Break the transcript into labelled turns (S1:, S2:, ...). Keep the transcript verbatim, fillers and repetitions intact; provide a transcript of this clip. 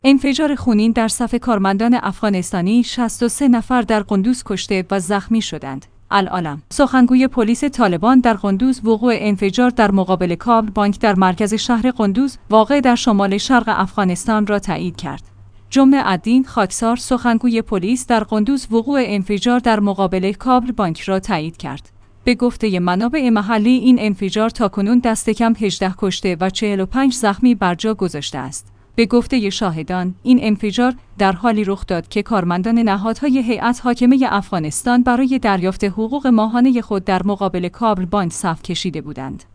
S1: انفجار خونین در صف کارمندان افغانستانی شصت و سه نفر در قندوز کشته و زخمی شدند. العالم. سخنگوی پلیس طالبان در قندوز وقوع انفجار در مقابل کابل بانک در مرکز شهر قندوز واقع در شمال شرق افغانستان را تایید کرد. جمعه الدین خاکسار سخنگوی پلیس در قندوز وقوع انفجار در مقابل کابل بانک را تایید کرد. به گفته منابع محلی این انفجار تاکنون دست کم هجده کشته و چهل و پنج زخمی بر جا گذاشته است. به گفته شاهدان، این انفجار در حالی رخ داد که کارمندان نهادهای هیئت حاکمه افغانستان برای دریافت حقوق ماهانه خود در مقابل کابل بانک صف کشیده بودند.